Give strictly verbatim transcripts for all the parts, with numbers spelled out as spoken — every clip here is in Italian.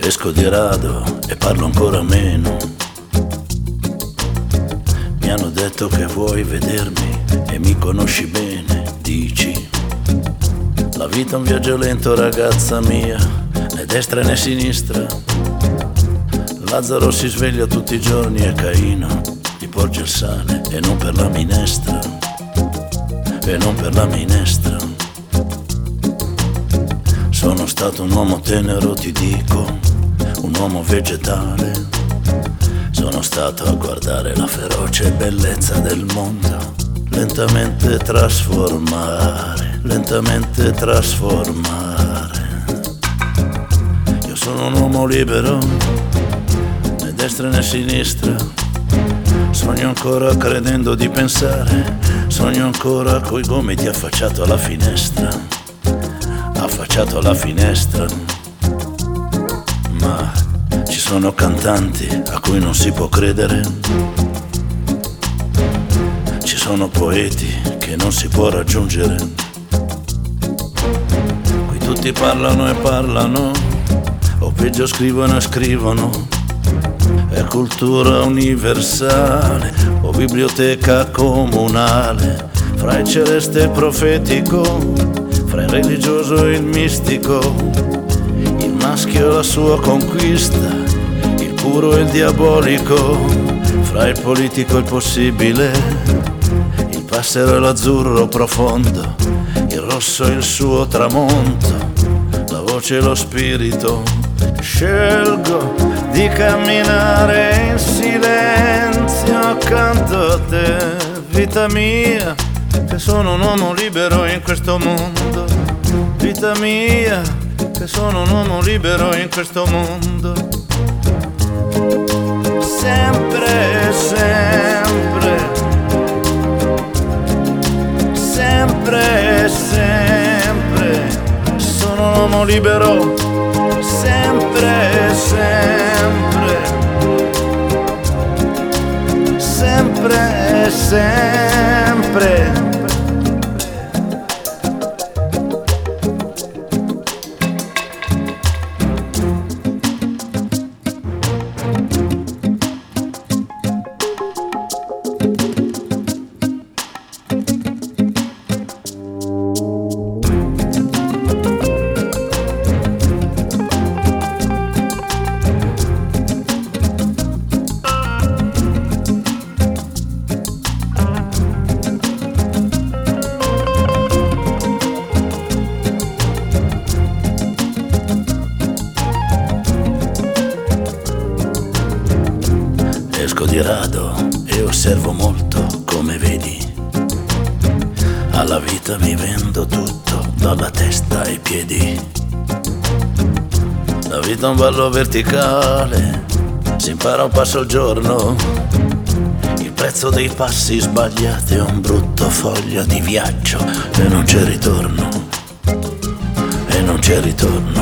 Esco di rado e parlo ancora meno. Mi hanno detto che vuoi vedermi e mi conosci bene, dici. La vita è un viaggio lento, ragazza mia, né destra né sinistra. Lazzaro si sveglia tutti i giorni e Caino gli porge il sale e non per la minestra, e non per la minestra. Sono stato un uomo tenero, ti dico, un uomo vegetale. Sono stato a guardare la feroce bellezza del mondo lentamente trasformare, lentamente trasformare. Io sono un uomo libero, né destra né sinistra. Sogno ancora credendo di pensare, sogno ancora coi gomiti affacciato alla finestra, affacciato alla finestra. Ma ci sono cantanti a cui non si può credere, ci sono poeti che non si può raggiungere. Qui tutti parlano e parlano, o peggio scrivono e scrivono. È cultura universale o biblioteca comunale, fra il celeste e il profetico, fra il religioso e il mistico, il maschio e la sua conquista, il puro e il diabolico, fra il politico e il possibile, il passero e l'azzurro profondo, il rosso e il suo tramonto, la voce e lo spirito. Scelgo di camminare in silenzio accanto a te, vita mia, che sono un uomo libero in questo mondo. Vita mia, che sono un uomo libero in questo mondo. Sempre, sempre, sempre, sempre, sono un uomo libero. Sempre, sempre, sempre, sempre. Esco di rado e osservo molto, come vedi. Alla vita mi vendo tutto, dalla testa ai piedi. La vita è un ballo verticale, si impara un passo al giorno. Il prezzo dei passi sbagliati è un brutto foglio di viaggio e non c'è ritorno, e non c'è ritorno.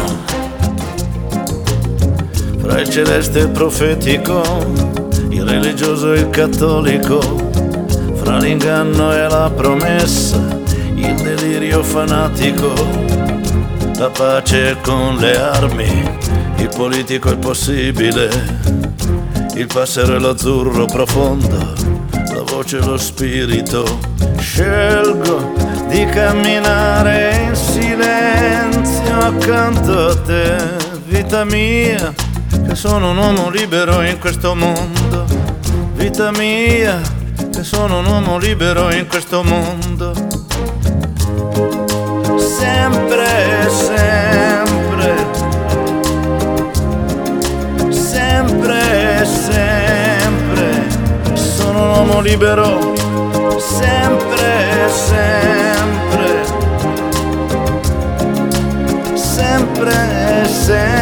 Fra il celeste e il profetico, il religioso e il cattolico, fra l'inganno e la promessa, il delirio fanatico, la pace con le armi, il politico e il possibile, il passero e l'azzurro profondo, la voce e lo spirito. Scelgo di camminare in silenzio accanto a te, vita mia, che sono un uomo libero in questo mondo. Vita mia, che sono un uomo libero in questo mondo. Sempre, sempre, sempre, sempre, sono un uomo libero. Sempre, sempre, sempre, sempre.